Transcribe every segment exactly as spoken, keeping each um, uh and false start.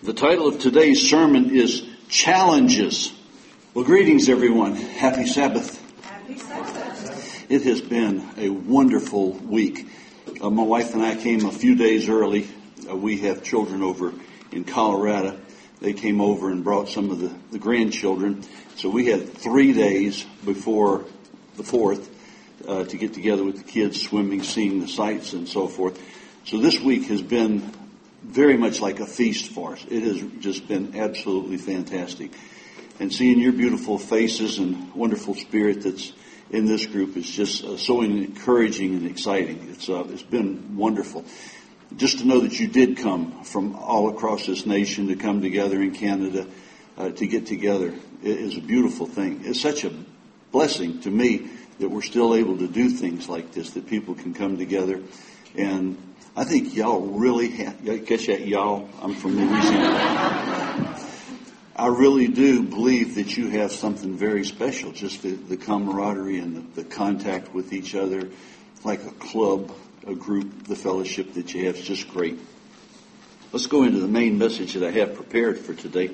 The title of today's sermon is Challenges. Well, greetings everyone. Happy Sabbath. Happy Sabbath. It has been a wonderful week. Uh, my wife and I came a few days early. Uh, we have children over in Colorado. They came over and brought some of the, the grandchildren. So we had three days before the fourth uh, to get together with the kids, swimming, seeing the sights and so forth. So this week has been very much like a feast for us. It has just been absolutely fantastic. And seeing your beautiful faces and wonderful spirit that's in this group is just uh, so encouraging and exciting. It's uh, it's been wonderful. Just to know that you did come from all across this nation to come together in Canada uh, to get together is a beautiful thing. It's such a blessing to me that we're still able to do things like this, that people can come together. And I think y'all really have, catch that y'all, I'm from Louisiana. I really do believe that you have something very special, just the, the camaraderie and the, the contact with each other, like a club, a group, the fellowship that you have is just great. Let's go into the main message that I have prepared for today.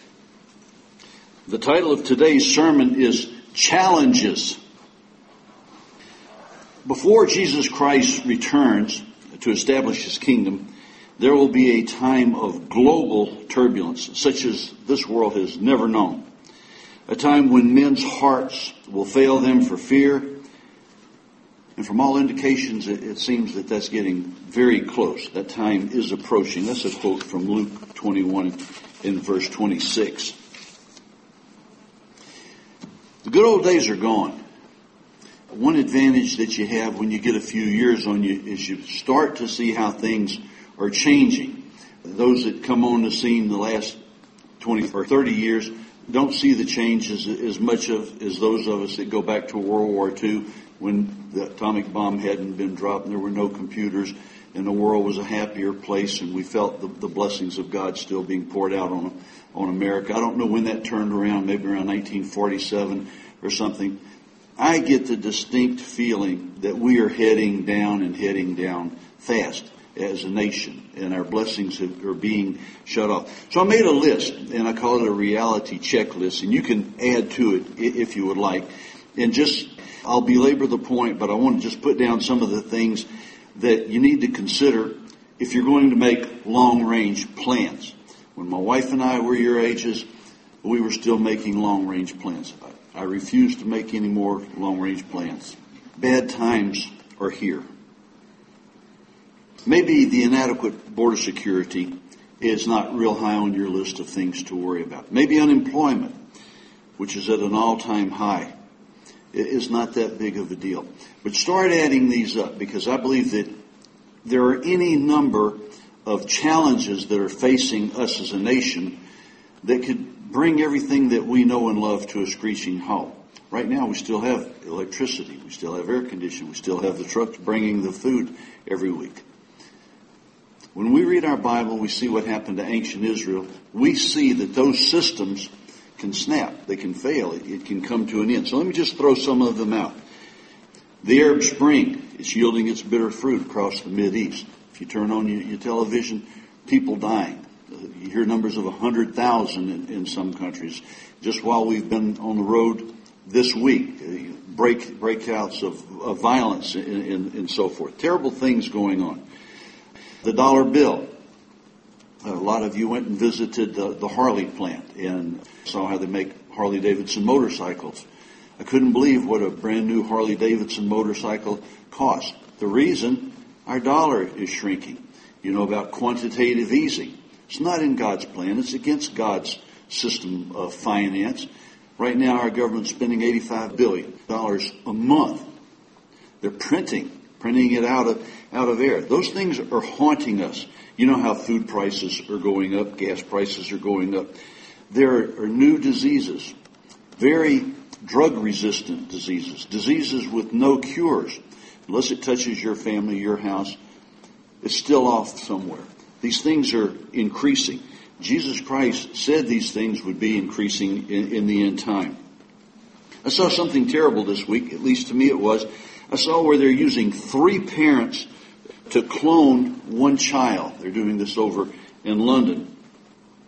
The title of today's sermon is Challenges. Before Jesus Christ returns to establish his kingdom, there will be a time of global turbulence, such as this world has never known. A time when men's hearts will fail them for fear. And from all indications, it, it seems that that's getting very close. That time is approaching. That's a quote from Luke twenty-one in verse twenty-six. The good old days are gone. One advantage that you have when you get a few years on you is you start to see how things are changing. Those that come on the scene the last twenty or thirty years don't see the changes as much of as those of us that go back to World War Two when the atomic bomb hadn't been dropped and there were no computers and the world was a happier place and we felt the, the blessings of God still being poured out on on America. I don't know when that turned around, maybe around nineteen forty-seven or something. I get the distinct feeling that we are heading down and heading down fast as a nation, and our blessings are being shut off. So I made a list, and I call it a reality checklist, and you can add to it if you would like. And just, I'll belabor the point, but I want to just put down some of the things that you need to consider if you're going to make long-range plans. When my wife and I were your ages, we were still making long-range plans. I refuse to make any more long-range plans. Bad times are here. Maybe the inadequate border security is not real high on your list of things to worry about. Maybe unemployment, which is at an all-time high, is not that big of a deal. But start adding these up, because I believe that there are any number of challenges that are facing us as a nation that could bring everything that we know and love to a screeching halt. Right now we still have electricity, we still have air conditioning, we still have the trucks bringing the food every week. When we read our Bible, we see what happened to ancient Israel. We see that those systems can snap, they can fail, it, it can come to an end. So let me just throw some of them out. The Arab Spring is yielding its bitter fruit across the Mideast. If you turn on your, your television, people dying. You hear numbers of one hundred thousand in, in some countries. Just while we've been on the road this week, break breakouts of, of violence and, and, and so forth. Terrible things going on. The dollar bill. A lot of you went and visited the, the Harley plant and saw how they make Harley-Davidson motorcycles. I couldn't believe what a brand new Harley-Davidson motorcycle cost. The reason, our dollar is shrinking. You know about quantitative easing. It's not in God's plan. It's against God's system of finance. Right now, our government's spending eighty-five billion dollars a month. They're printing, printing it out of out of air. Those things are haunting us. You know how food prices are going up, gas prices are going up. There are new diseases, very drug-resistant diseases, diseases with no cures. Unless it touches your family, your house, it's still off somewhere. These things are increasing. Jesus Christ said these things would be increasing in, in the end time. I saw something terrible this week, at least to me it was. I saw where they're using three parents to clone one child. They're doing this over in London.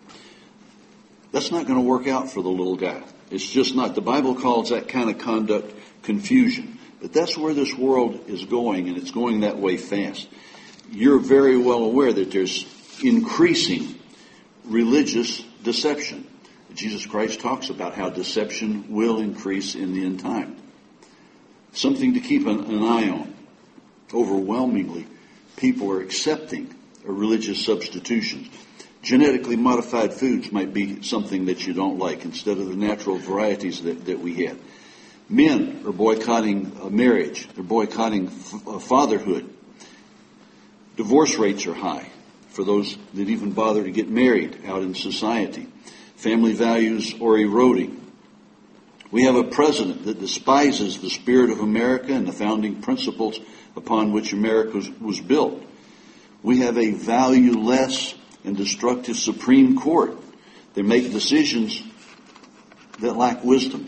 That's not going to work out for the little guy. It's just not. The Bible calls that kind of conduct confusion. But that's where this world is going, and it's going that way fast. You're very well aware that there's increasing religious deception. Jesus Christ talks about how deception will increase in the end time. Something to keep an, an eye on. Overwhelmingly, people are accepting religious substitutions. Genetically modified foods might be something that you don't like instead of the natural varieties that, that we had. Men are boycotting uh, marriage. They're boycotting f- uh, fatherhood. Divorce rates are high for those that even bother to get married out in society. Family values are eroding. We have a president that despises the spirit of America and the founding principles upon which America was, was built. We have a valueless and destructive Supreme Court. They make decisions that lack wisdom.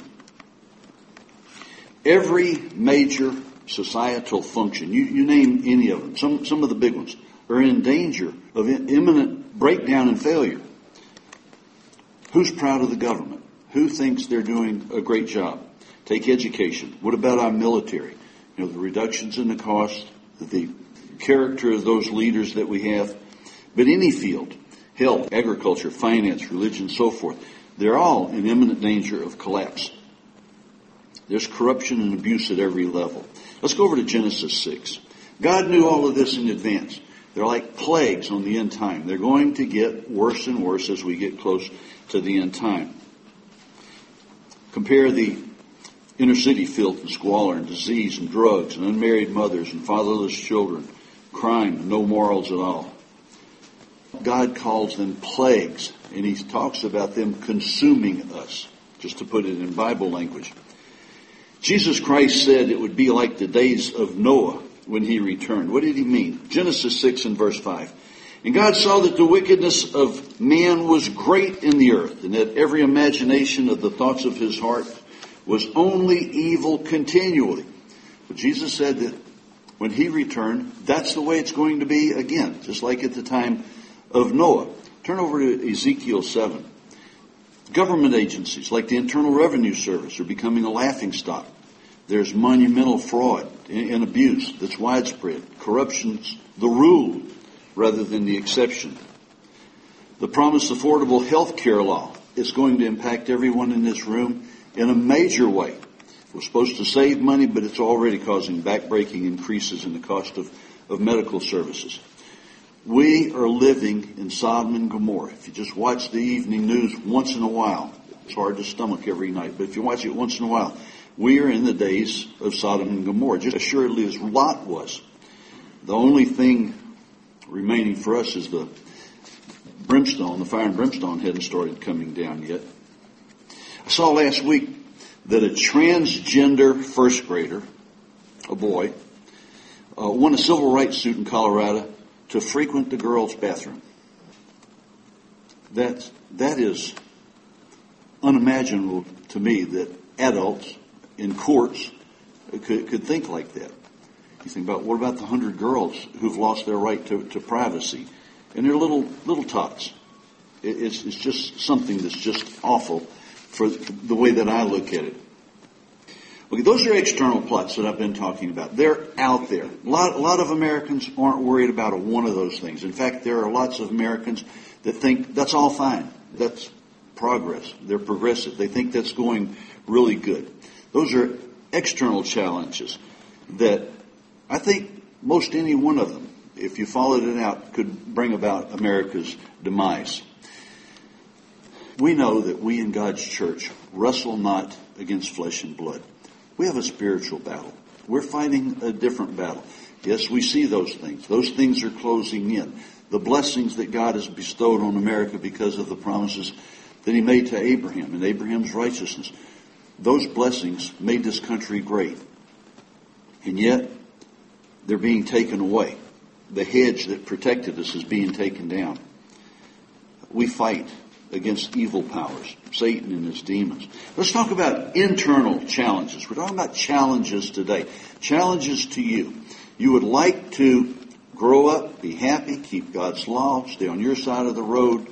Every major societal function, you, you name any of them, some, some of the big ones, are in danger of imminent breakdown and failure. Who's proud of the government? Who thinks they're doing a great job? Take education. What about our military? You know, the reductions in the cost, the character of those leaders that we have. But any field, health, agriculture, finance, religion, so forth, they're all in imminent danger of collapse. There's corruption and abuse at every level. Let's go over to Genesis six. God knew all of this in advance. They're like plagues on the end time. They're going to get worse and worse as we get close to the end time. Compare the inner city filth and squalor and disease and drugs and unmarried mothers and fatherless children, crime and no morals at all. God calls them plagues, and he talks about them consuming us, just to put it in Bible language. Jesus Christ said it would be like the days of Noah when he returned. What did he mean? Genesis six and verse five. And God saw that the wickedness of man was great in the earth, and that every imagination of the thoughts of his heart was only evil continually. But Jesus said that when he returned, that's the way it's going to be again, just like at the time of Noah. Turn over to Ezekiel seven. Government agencies like the Internal Revenue Service are becoming a laughingstock. There's monumental fraud and abuse that's widespread. Corruption's the rule rather than the exception. The promised affordable health care law is going to impact everyone in this room in a major way. We're supposed to save money, but it's already causing backbreaking increases in the cost of, of medical services. We are living in Sodom and Gomorrah. If you just watch the evening news once in a while, it's hard to stomach every night, but if you watch it once in a while, we are in the days of Sodom and Gomorrah, just assuredly as Lot was. The only thing remaining for us is the brimstone. The fire and brimstone hadn't started coming down yet. I saw last week that a transgender first grader, a boy, uh, won a civil rights suit in Colorado to frequent the girls' bathroom. That, that is unimaginable to me that adults in courts could, could think like that. You think about, what about the hundred girls who've lost their right to, to privacy? And they're little, little tots. It, it's, it's just something that's just awful for the way that I look at it. Okay, those are external plots that I've been talking about. They're out there. A lot, a lot of Americans aren't worried about one of those things. In fact, there are lots of Americans that think that's all fine. That's progress. They're progressive. They think that's going really good. Those are external challenges that I think most any one of them, if you followed it out, could bring about America's demise. We know that we in God's church wrestle not against flesh and blood. We have a spiritual battle. We're fighting a different battle. Yes, we see those things. Those things are closing in. The blessings that God has bestowed on America because of the promises that he made to Abraham and Abraham's righteousness. Those blessings made this country great. And yet, they're being taken away. The hedge that protected us is being taken down. We fight against evil powers, Satan and his demons. Let's talk about internal challenges. We're talking about challenges today. Challenges to you. You would like to grow up, be happy, keep God's law, stay on your side of the road,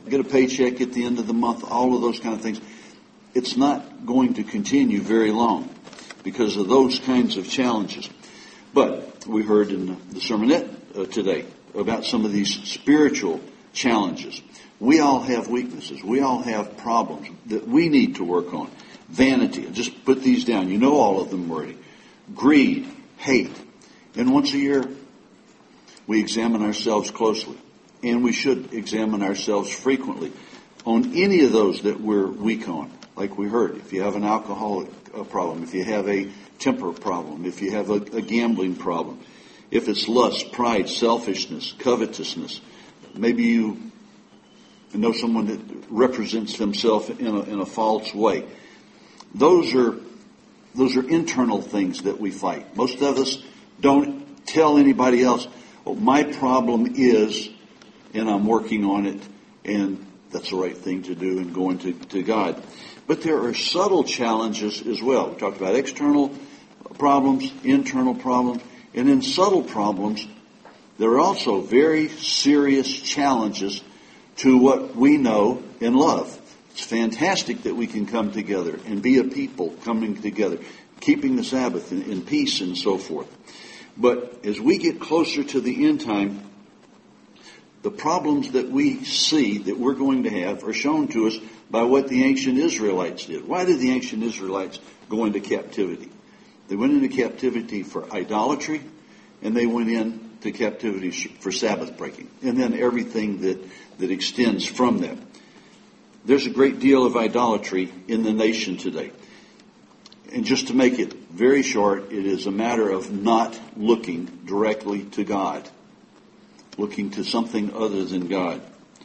get a paycheck at the end of the month, all of those kind of things. It's not going to continue very long because of those kinds of challenges. But we heard in the sermonette uh, today about some of these spiritual challenges. We all have weaknesses. We all have problems that we need to work on. Vanity. Just put these down. You know all of them already. Greed, hate. And once a year, we examine ourselves closely. And we should examine ourselves frequently on any of those that we're weak on. Like we heard, if you have an alcoholic problem, if you have a temper problem, if you have a, a gambling problem, if it's lust, pride, selfishness, covetousness, maybe you know someone that represents themselves in a, in a false way. Those are those are internal things that we fight. Most of us don't tell anybody else, oh, my problem is, and I'm working on it, and that's the right thing to do, and going to, to God. But there are subtle challenges as well. We talked about external problems, internal problems, and in subtle problems, there are also very serious challenges to what we know and love. It's fantastic that we can come together and be a people coming together, keeping the Sabbath in, in peace and so forth. But as we get closer to the end time, the problems that we see that we're going to have are shown to us by what the ancient Israelites did. Why did the ancient Israelites go into captivity? They went into captivity for idolatry, and they went into captivity for Sabbath breaking, and then everything that, that extends from that. There's a great deal of idolatry in the nation today. And just to make it very short, it is a matter of not looking directly to God, looking to something other than God.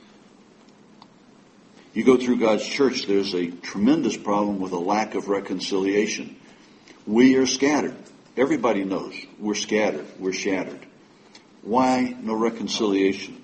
You go through God's church, there's a tremendous problem with a lack of reconciliation. We are scattered. Everybody knows we're scattered. We're shattered. Why no reconciliation?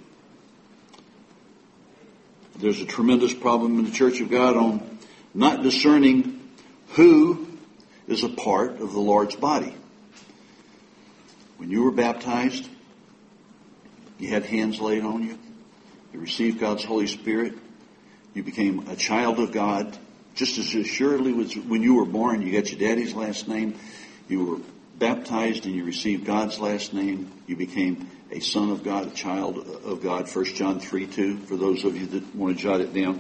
There's a tremendous problem in the Church of God on not discerning who is a part of the Lord's body. When you were baptized, you had hands laid on you. You received God's Holy Spirit. You became a child of God. Just as assuredly as when you were born, you got your daddy's last name. You were baptized and you received God's last name. You became a son of God, a child of God. First John three two, for those of you that want to jot it down.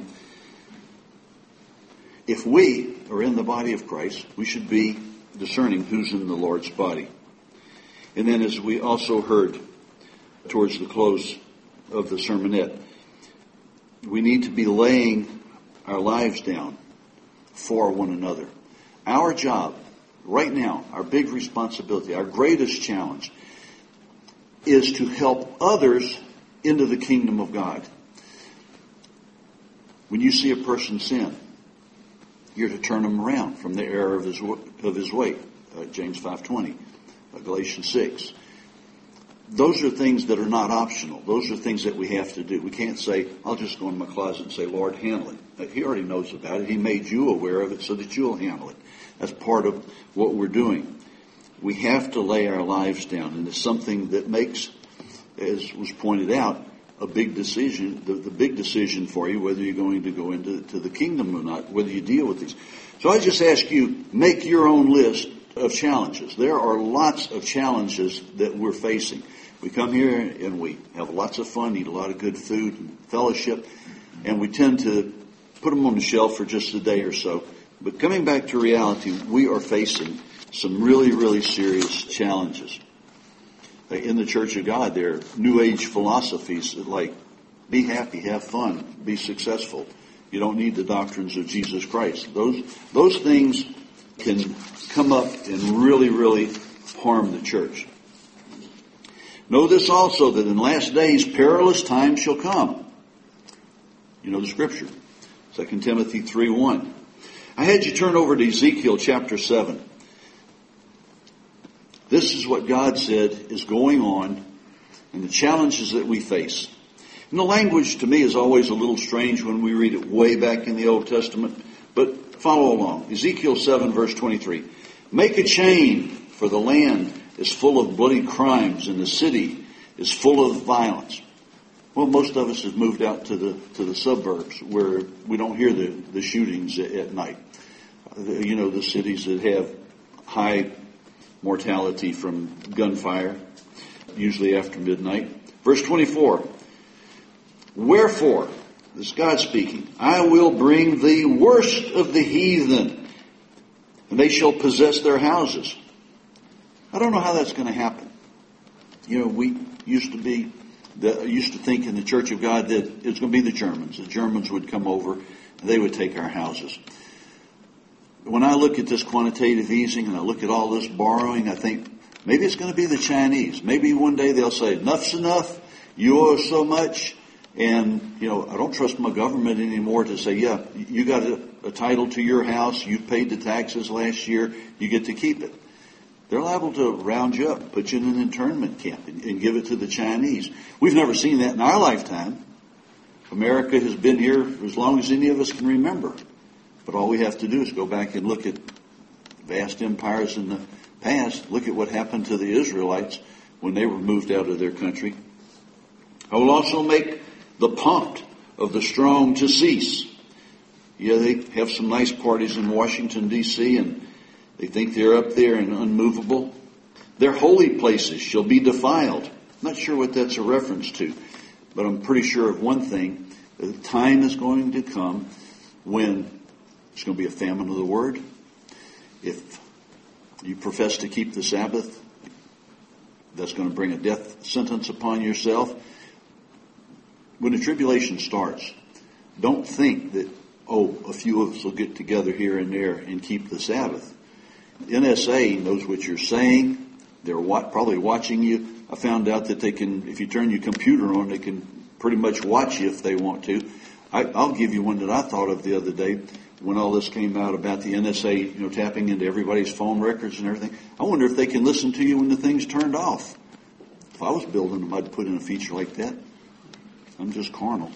If we are in the body of Christ, we should be discerning who's in the Lord's body. And then, as we also heard towards the close of the sermonette, we need to be laying our lives down for one another. Our job right now, our big responsibility, our greatest challenge is to help others into the kingdom of God. When you see a person sin, you're to turn them around from the error of his of his way. Uh, James five twenty, uh, Galatians six. Those are things that are not optional. Those are things that we have to do. We can't say, I'll just go in my closet and say, Lord, handle it. He already knows about it. He made you aware of it so that you'll handle it. That's part of what we're doing. We have to lay our lives down. And it's something that makes, as was pointed out, a big decision, the, the big decision for you, whether you're going to go into to the kingdom or not, whether you deal with these. So I just ask you, make your own list of challenges. There are lots of challenges that we're facing. We come here and we have lots of fun, eat a lot of good food and fellowship, and we tend to put them on the shelf for just a day or so. But coming back to reality, we are facing some really, really serious challenges. In the Church of God, there are New Age philosophies like be happy, have fun, be successful. You don't need the doctrines of Jesus Christ. Those those things can come up and really, really harm the church. Know this also, that in last days perilous times shall come. You know the scripture, Second Timothy three one. I had you turn over to Ezekiel chapter seven. This is what God said is going on and the challenges that we face. And the language to me is always a little strange when we read it way back in the Old Testament, but follow along. Ezekiel seven verse twenty-three. Make a chain, for the land is full of bloody crimes and the city is full of violence. Well, most of us have moved out to the to the suburbs where we don't hear the, the shootings at, at night. You know, the cities that have high mortality from gunfire, usually after midnight. Verse twenty-four, wherefore, this is God speaking, I will bring the worst of the heathen, and they shall possess their houses. I don't know how that's going to happen. You know, we used to be, the, used to think in the Church of God that it was going to be the Germans. The Germans would come over, and they would take our houses. When I look at this quantitative easing and I look at all this borrowing, I think maybe it's going to be the Chinese. Maybe one day they'll say, enough's enough, you owe so much. And, you know, I don't trust my government anymore to say, yeah, you got a, a title to your house, you paid the taxes last year, you get to keep it. They're liable to round you up, put you in an internment camp, and, and give it to the Chinese. We've never seen that in our lifetime. America has been here as long as any of us can remember. But all we have to do is go back and look at vast empires in the past. Look at what happened to the Israelites when they were moved out of their country. I will also make the pomp of the strong to cease. Yeah, they have some nice parties in Washington, D C, and they think they're up there and unmovable. Their holy places shall be defiled. I'm not sure what that's a reference to, but I'm pretty sure of one thing. The time is going to come when there's going to be a famine of the word. If you profess to keep the Sabbath, that's going to bring a death sentence upon yourself. When the tribulation starts, don't think that, oh, a few of us will get together here and there and keep the Sabbath. The N S A knows what you're saying. They're wa- probably watching you. I found out that they can, if you turn your computer on, they can pretty much watch you if they want to. I, I'll give you one that I thought of the other day when all this came out about the N S A, you know, tapping into everybody's phone records and everything. I wonder if they can listen to you when the thing's turned off. If I was building them, I'd put in a feature like that. I'm just carnal.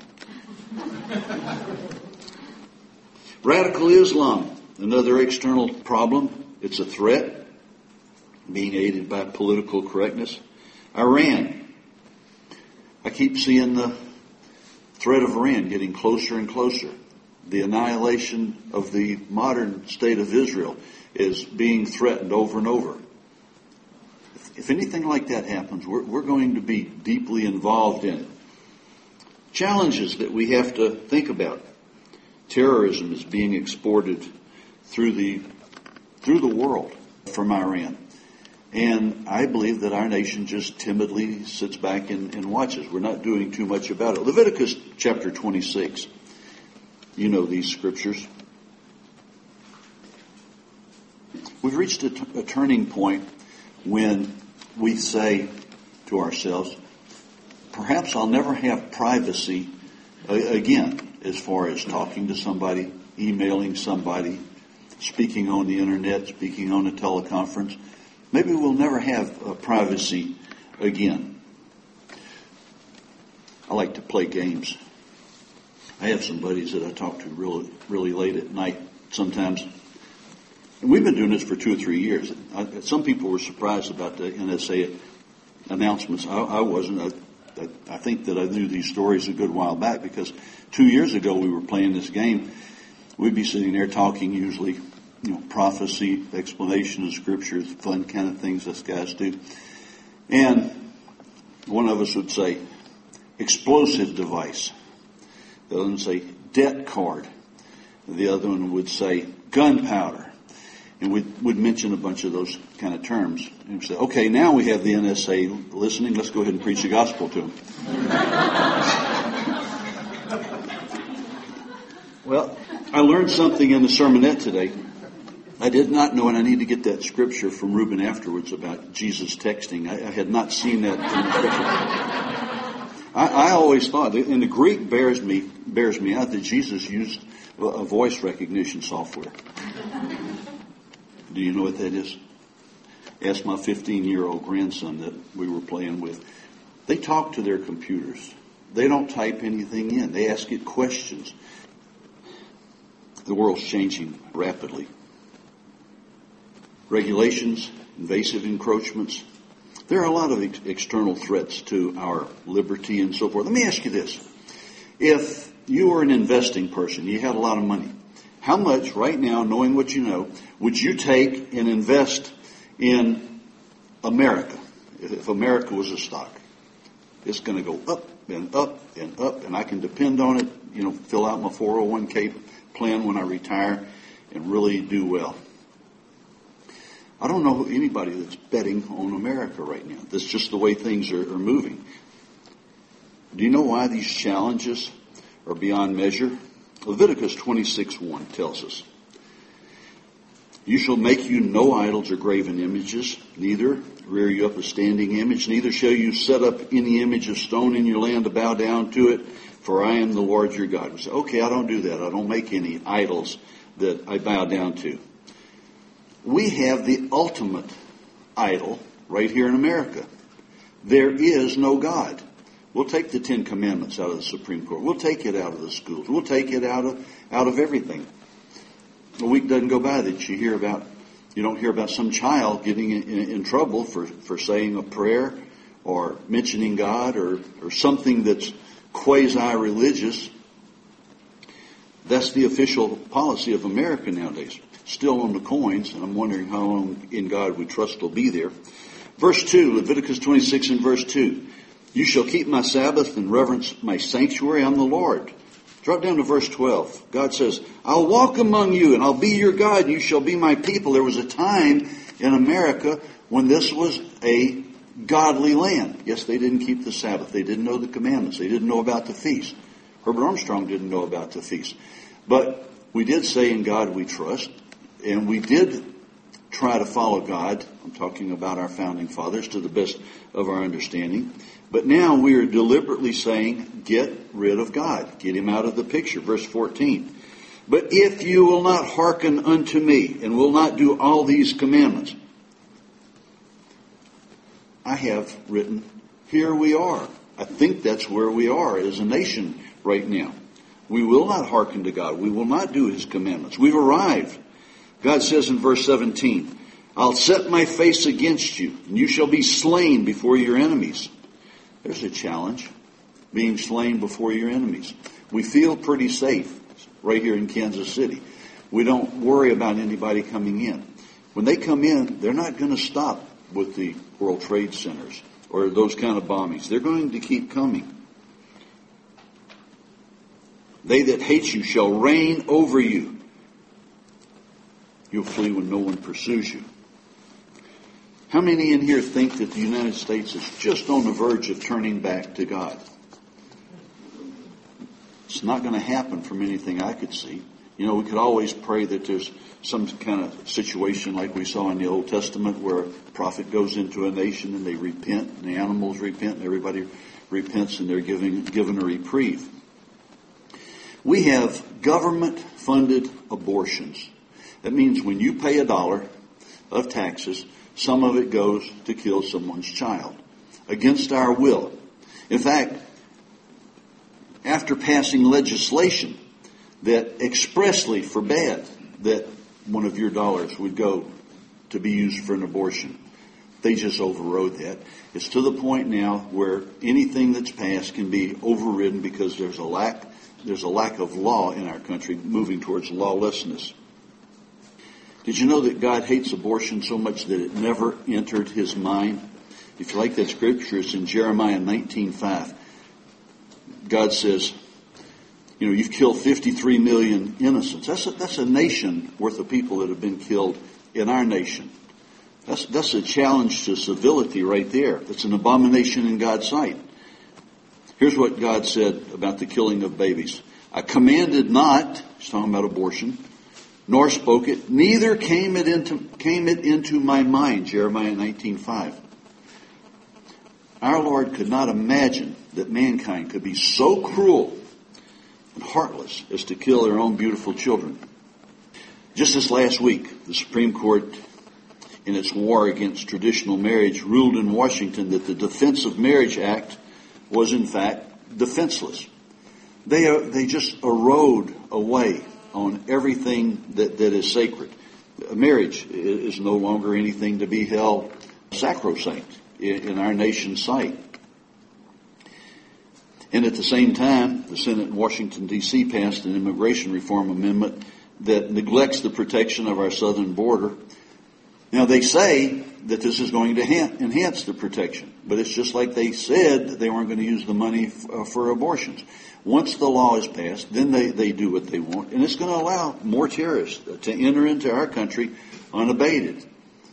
Radical Islam, another external problem. It's a threat, being aided by political correctness. Iran. I keep seeing the threat of Iran getting closer and closer. The annihilation of the modern state of Israel is being threatened over and over. If, if anything like that happens, we're, we're going to be deeply involved in it. Challenges that we have to think about. Terrorism is being exported through the through the world from Iran. And I believe that our nation just timidly sits back and, and watches. We're not doing too much about it. Leviticus chapter twenty-six. You know these scriptures. We've reached a, t- a turning point when we say to ourselves, perhaps I'll never have privacy uh, again as far as talking to somebody, emailing somebody, speaking on the internet, speaking on a teleconference. Maybe we'll never have uh, privacy again. I like to play games. I have some buddies that I talk to really, really late at night sometimes. And we've been doing this for two or three years. I, some people were surprised about the N S A announcements. I, I wasn't. I, I think that I knew these stories a good while back because two years ago we were playing this game. We'd be sitting there talking usually, you know, prophecy, explanation of scriptures, fun kind of things us guys do. And one of us would say, explosive device. The other one would say, debt card. The other one would say, gunpowder. And we'd, we'd mention a bunch of those kind of terms. And we'd say, okay, now we have the N S A listening. Let's go ahead and preach the gospel to them. Well, I learned something in the sermonette today. I did not know, and I need to get that scripture from Reuben afterwards about Jesus texting. I, I had not seen that in the scripture. I, I always thought, and the Greek bears me bears me out, that Jesus used a voice recognition software. Do you know what that is? Ask my fifteen-year-old grandson that we were playing with. They talk to their computers. They don't type anything in. They ask it questions. The world's changing rapidly. Regulations, invasive encroachments, There are a lot of ex- external threats to our liberty and so forth. Let me ask you this. If you were an investing person, you had a lot of money, how much right now, knowing what you know, would you take and invest in America? If America was a stock, it's going to go up and up and up, and I can depend on it, you know, fill out my four oh one k plan when I retire and really do well. I don't know anybody that's betting on America right now. That's just the way things are, are moving. Do you know why these challenges are beyond measure? Leviticus twenty-six one tells us, "You shall make you no idols or graven images, neither rear you up a standing image, neither shall you set up any image of stone in your land to bow down to it, for I am the Lord your God." We say, okay, I don't do that. I don't make any idols that I bow down to. We have the ultimate idol right here in America. There is no God. We'll take the Ten Commandments out of the Supreme Court. We'll take it out of the schools. We'll take it out of out of everything. A week doesn't go by that you hear about, you don't hear about some child getting in, in, in trouble for, for saying a prayer or mentioning God or, or something that's quasi-religious. That's the official policy of America nowadays. Still on the coins, and I'm wondering how long in God we trust will be there. Verse two, Leviticus twenty-six and verse two. "You shall keep my Sabbath and reverence my sanctuary. I'm the Lord." Drop down to verse twelve. God says, "I'll walk among you and I'll be your God and you shall be my people." There was a time in America when this was a godly land. Yes, they didn't keep the Sabbath. They didn't know the commandments. They didn't know about the feast. Herbert Armstrong didn't know about the feast. But we did say in God we trust, and we did try to follow God. I'm talking about our founding fathers to the best of our understanding. But now we are deliberately saying, get rid of God. Get him out of the picture. Verse fourteen. "But if you will not hearken unto me and will not do all these commandments," I have written, here we are. I think that's where we are as a nation right now. We will not hearken to God. We will not do his commandments. We've arrived. God says in verse seventeen, "I'll set my face against you, and you shall be slain before your enemies." There's a challenge, being slain before your enemies. We feel pretty safe right here in Kansas City. We don't worry about anybody coming in. When they come in, they're not going to stop with the World Trade Centers or those kind of bombings. They're going to keep coming. "They that hate you shall reign over you. You'll flee when no one pursues you." How many in here think that the United States is just on the verge of turning back to God? It's not going to happen from anything I could see. You know, we could always pray that there's some kind of situation like we saw in the Old Testament where a prophet goes into a nation and they repent, and the animals repent, and everybody repents, and they're giving, given a reprieve. We have government-funded abortions. That means when you pay a dollar of taxes, some of it goes to kill someone's child against our will. In fact, after passing legislation that expressly forbade that one of your dollars would go to be used for an abortion, they just overrode that. It's to the point now where anything that's passed can be overridden because there's a lack, there's a lack of law in our country moving towards lawlessness. Did you know that God hates abortion so much that it never entered his mind? If you like that scripture, it's in Jeremiah nineteen five. God says, you know, you've killed fifty-three million innocents. That's a, that's a nation worth of people that have been killed in our nation. That's, that's a challenge to civility right there. It's an abomination in God's sight. Here's what God said about the killing of babies. "I commanded not," he's talking about abortion, "nor spoke it, neither came it into came it into my mind." Jeremiah nineteen five. Our Lord could not imagine that mankind could be so cruel and heartless as to kill their own beautiful children. Just this last week, the Supreme Court, in its war against traditional marriage, ruled in Washington that the Defense of Marriage Act was in fact defenseless. They are, they just erode away on everything that, that is sacred. Marriage is no longer anything to be held sacrosanct. in, in our nation's sight. And at the same time, the Senate in Washington, D C passed an immigration reform amendment that neglects the protection of our southern border. Now, they say that this is going to enhance the protection, but it's just like they said that they weren't going to use the money f- for abortions. Once the law is passed, then they, they do what they want, and it's going to allow more terrorists to enter into our country unabated.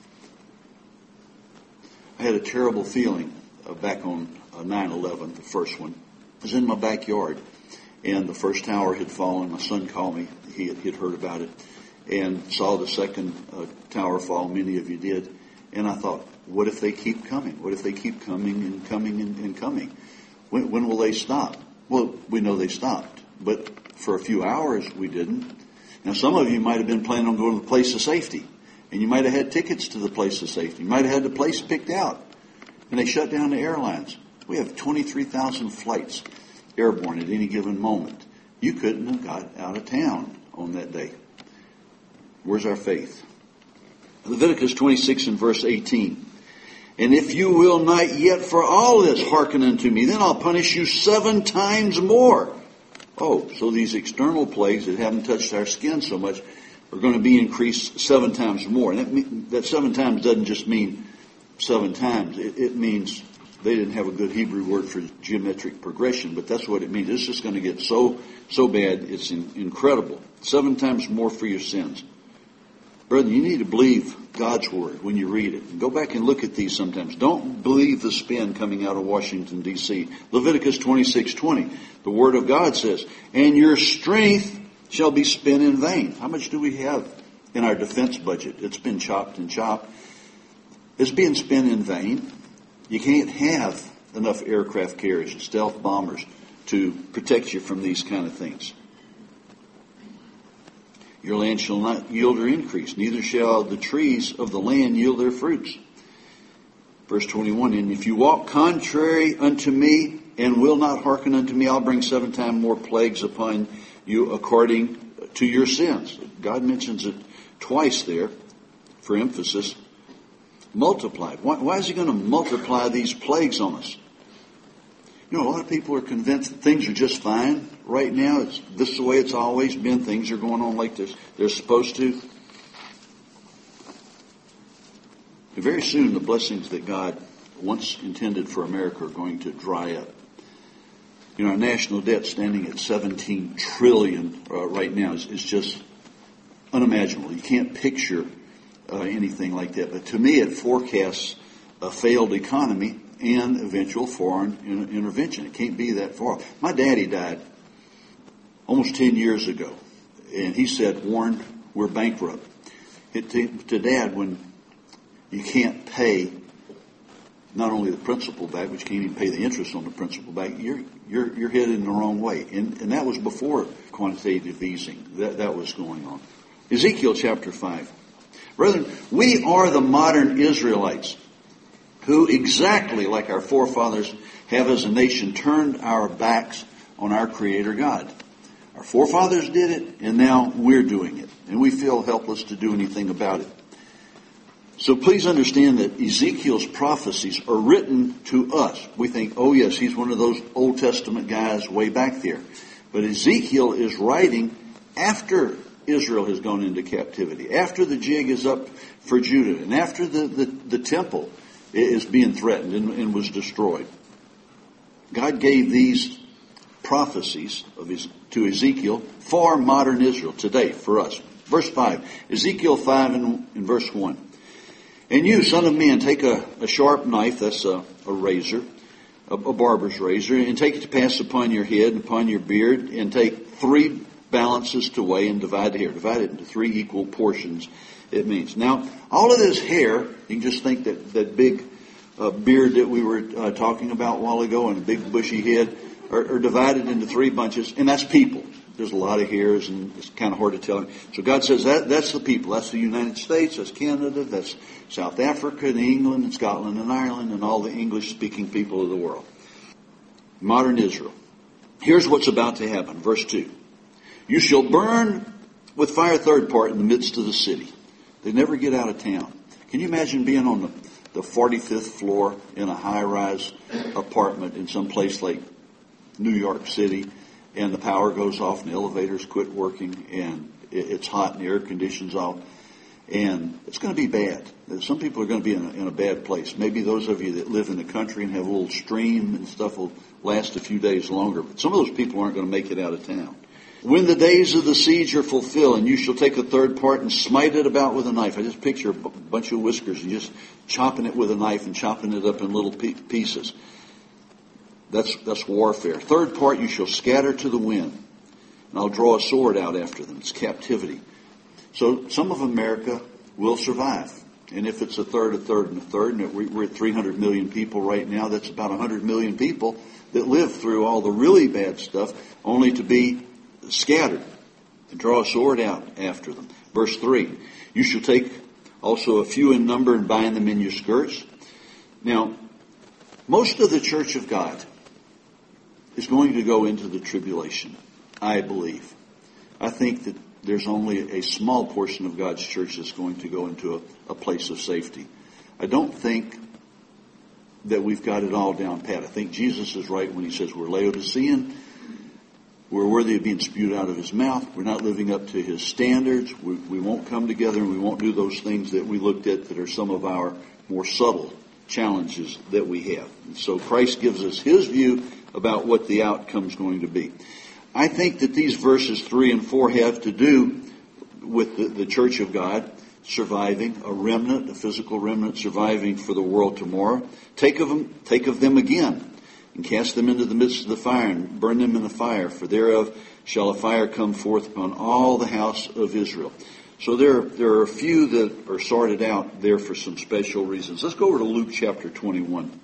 I had a terrible feeling uh, back on uh, nine eleven, the first one. I was in my backyard, and the first tower had fallen. My son called me. He had, he had heard about it and saw the second uh, tower fall. Many of you did. And I thought, what if they keep coming? What if they keep coming and coming and, and coming? When, when will they stop? Well, we know they stopped, but for a few hours we didn't. Now, some of you might have been planning on going to the place of safety, and you might have had tickets to the place of safety. You might have had the place picked out, and they shut down the airlines. We have twenty-three thousand flights airborne at any given moment. You couldn't have got out of town on that day. Where's our faith? Leviticus twenty-six and verse eighteen. And if you will not yet for all this hearken unto me, then I'll punish you seven times more. Oh, so these external plagues that haven't touched our skin so much are going to be increased seven times more. And that, mean, that seven times doesn't just mean seven times. It, it means they didn't have a good Hebrew word for geometric progression, but that's what it means. It's just going to get so so bad, it's in, incredible. Seven times more for your sins. Brethren, you need to believe God's word when you read it. And go back and look at these sometimes. Don't believe the spin coming out of Washington, D C Leviticus twenty-six twenty. The word of God says, and your strength shall be spent in vain. How much do we have in our defense budget? It's been chopped and chopped. It's being spent in vain. You can't have enough aircraft carriers and stealth bombers to protect you from these kind of things. Your land shall not yield or increase, neither shall the trees of the land yield their fruits. Verse twenty-one, and if you walk contrary unto me and will not hearken unto me, I'll bring seven times more plagues upon you according to your sins. God mentions it twice there for emphasis. Multiplied. Why, why is he going to multiply these plagues on us? You know, a lot of people are convinced that things are just fine right now. It's, this is the way it's always been. Things are going on like this. They're supposed to. And very soon, the blessings that God once intended for America are going to dry up. You know, our national debt standing at seventeen trillion dollars uh, right now is, is just unimaginable. You can't picture Uh, anything like that. But to me, it forecasts a failed economy and eventual foreign in- intervention. It can't be that far. My daddy died almost ten years ago, and he said, Warren, we're bankrupt. It, to, to Dad, when you can't pay not only the principal back, but you can't even pay the interest on the principal back, you're you're you're headed in the wrong way. And, and that was before quantitative easing. That, that was going on. Ezekiel chapter five. Brethren, we are the modern Israelites who, exactly like our forefathers have as a nation, turned our backs on our Creator God. Our forefathers did it, and now we're doing it. And we feel helpless to do anything about it. So please understand that Ezekiel's prophecies are written to us. We think, oh yes, he's one of those Old Testament guys way back there. But Ezekiel is writing after Israel has gone into captivity, after the jig is up for Judah, and after the, the, the temple is being threatened and, and was destroyed. God gave these prophecies of his, to Ezekiel for modern Israel today, for us. Verse five, Ezekiel five and, and verse one. And you, son of man, take a, a sharp knife, that's a, a razor, a, a barber's razor, and take it to pass upon your head and upon your beard, and take three balances to weigh and divide the hair. Divide it into three equal portions, it means. Now, all of this hair, you can just think that, that big uh, beard that we were uh, talking about a while ago and a big bushy head are, are divided into three bunches, and that's people. There's a lot of hairs, and it's kind of hard to tell. So God says that that's the people. That's the United States, that's Canada, that's South Africa, and England, and Scotland, and Ireland, and all the English-speaking people of the world. Modern Israel. Here's what's about to happen. Verse two. You shall burn with fire third part in the midst of the city. They never get out of town. Can you imagine being on the, the forty-fifth floor in a high-rise apartment in some place like New York City, and the power goes off and the elevators quit working and it's hot and the air conditions off, and it's going to be bad. Some people are going to be in a, in a bad place. Maybe those of you that live in the country and have a little stream and stuff will last a few days longer, but some of those people aren't going to make it out of town. When the days of the siege are fulfilled, and you shall take a third part and smite it about with a knife. I just picture a b- bunch of whiskers and just chopping it with a knife and chopping it up in little pe- pieces. That's, that's warfare. Third part, you shall scatter to the wind, and I'll draw a sword out after them. It's captivity. So some of America will survive. And if it's a third, a third, and a third, and we're at three hundred million people right now, that's about one hundred million people that live through all the really bad stuff, only to be scattered and draw a sword out after them. Verse three, you shall take also a few in number and bind them in your skirts. Now, most of the church of God is going to go into the tribulation, I believe. I think that there's only a small portion of God's church that's going to go into a, a place of safety. I don't think that we've got it all down pat. I think Jesus is right when he says we're Laodicean, we're worthy of being spewed out of his mouth, we're not living up to his standards, we, we won't come together and we won't do those things that we looked at that are some of our more subtle challenges that we have. And so Christ gives us his view about what the outcome's going to be. I think that these verses three and four have to do with the, the church of God surviving, a remnant, a physical remnant surviving for the world tomorrow. Take of them, take of them again, and cast them into the midst of the fire, and burn them in the fire, for thereof shall a fire come forth upon all the house of Israel. So there, there are a few that are sorted out there for some special reasons. Let's go over to Luke chapter twenty-one.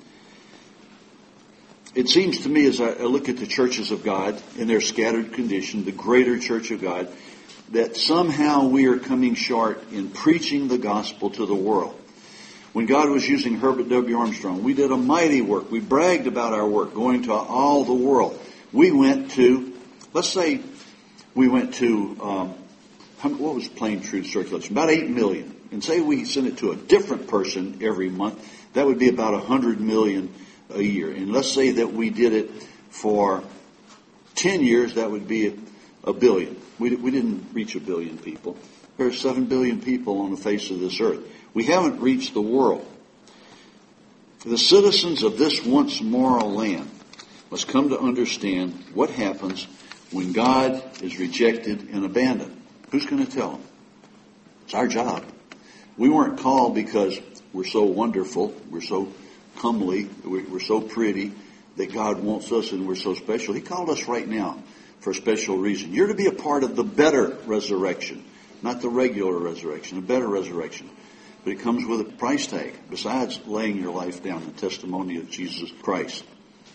It seems to me as I look at the churches of God in their scattered condition, the greater church of God, that somehow we are coming short in preaching the gospel to the world. When God was using Herbert W. Armstrong, we did a mighty work. We bragged about our work going to all the world. We went to, let's say we went to, um, what was Plain Truth circulation? About eight million. And say we sent it to a different person every month, that would be about one hundred million a year. And let's say that we did it for ten years, that would be a, a billion. We, we didn't reach a billion people. There are seven billion people on the face of this earth. We haven't reached the world. The citizens of this once moral land must come to understand what happens when God is rejected and abandoned. Who's going to tell them? It's our job. We weren't called because we're so wonderful, we're so comely, we're so pretty that God wants us and we're so special. He called us right now for a special reason. You're to be a part of the better resurrection, not the regular resurrection, a better resurrection. But it comes with a price tag, besides laying your life down in the testimony of Jesus Christ.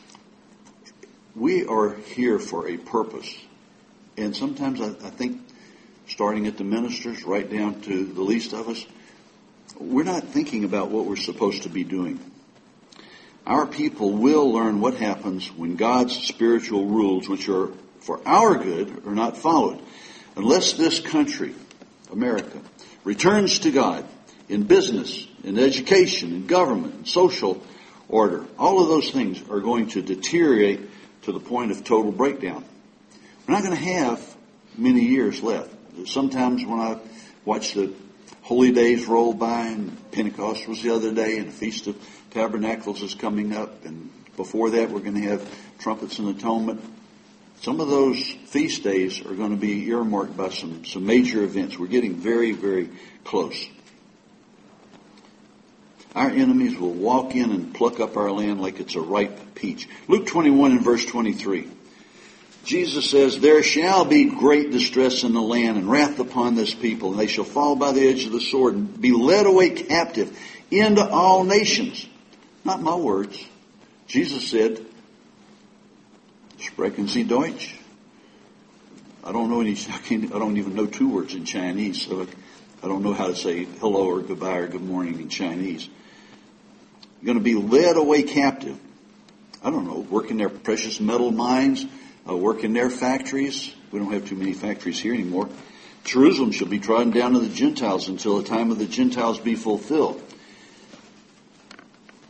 We are here for a purpose. And sometimes I, I think, starting at the ministers right down to the least of us, we're not thinking about what we're supposed to be doing. Our people will learn what happens when God's spiritual rules, which are for our good, are not followed. Unless this country, America, returns to God in business, in education, in government, in social order, all of those things are going to deteriorate to the point of total breakdown. We're not going to have many years left. Sometimes when I watch the holy days roll by, and Pentecost was the other day, and the Feast of Tabernacles is coming up, and before that we're going to have Trumpets and Atonement. Some of those feast days are going to be earmarked by some, some major events. We're getting very, very close. Our enemies will walk in and pluck up our land like it's a ripe peach. Luke twenty-one and verse twenty-three. Jesus says, there shall be great distress in the land and wrath upon this people, and they shall fall by the edge of the sword and be led away captive into all nations. Not my words. Jesus said, sprechen Sie Deutsch? I don't know any, I, can't, I don't even know two words in Chinese, so I don't know how to say hello or goodbye or good morning in Chinese. You're going to be led away captive. I don't know, work in their precious metal mines, uh, work in their factories. We don't have too many factories here anymore. Jerusalem shall be trodden down to the Gentiles until the time of the Gentiles be fulfilled.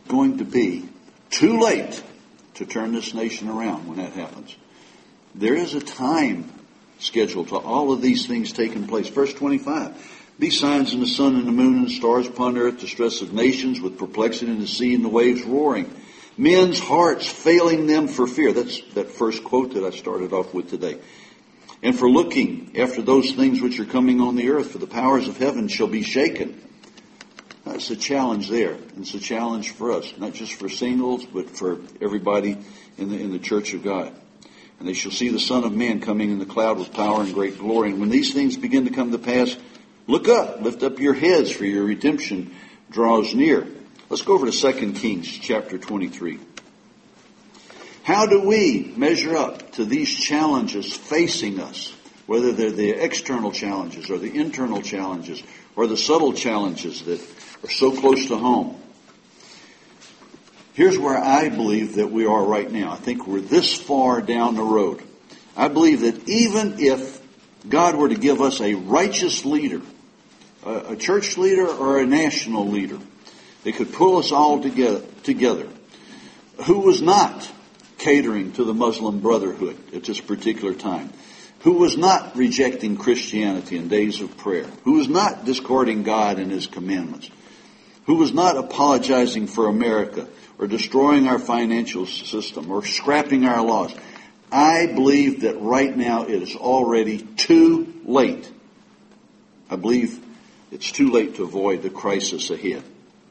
going to be too late to turn this nation around when that happens. There is a time schedule to all of these things taking place. Verse twenty-five. These signs in the sun and the moon and the stars upon the earth, distress of nations with perplexity in the sea and the waves roaring. Men's hearts failing them for fear. That's that first quote that I started off with today. And for looking after those things which are coming on the earth, for the powers of heaven shall be shaken. That's a challenge there. And it's a challenge for us, not just for singles, but for everybody in the, in the church of God. And they shall see the Son of Man coming in the cloud with power and great glory. And when these things begin to come to pass, look up, lift up your heads, for your redemption draws near. Let's go over to Second Kings chapter twenty-three. How do we measure up to these challenges facing us, whether they're the external challenges or the internal challenges or the subtle challenges that are so close to home? Here's where I believe that we are right now. I think we're this far down the road. I believe that even if God were to give us a righteous leader, a church leader or a national leader, they could pull us all together, together, who was not catering to the Muslim Brotherhood at this particular time, who was not rejecting Christianity in days of prayer, who was not discarding God and His commandments, who was not apologizing for America or destroying our financial system or scrapping our laws. I believe that right now it is already too late. I believe it's too late to avoid the crisis ahead.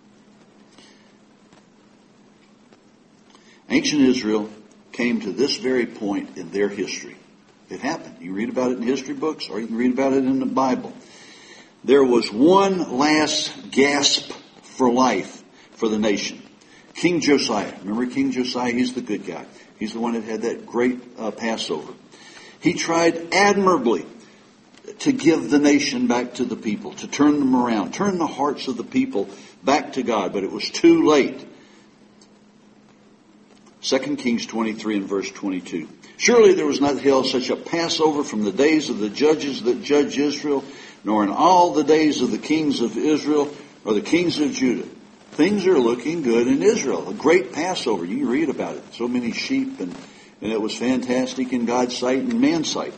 Ancient Israel came to this very point in their history. It happened. You read about it in history books or you can read about it in the Bible. There was one last gasp for life for the nation. King Josiah. Remember King Josiah? He's the good guy. He's the one that had that great uh, Passover. He tried admirably to give the nation back to the people, to turn them around, turn the hearts of the people back to God, but it was too late. Second Kings twenty-three and verse twenty-two. Surely there was not held such a Passover from the days of the judges that judge Israel, nor in all the days of the kings of Israel or the kings of Judah. Things are looking good in Israel. A great Passover. You can read about it. So many sheep, and, and it was fantastic in God's sight and man's sight.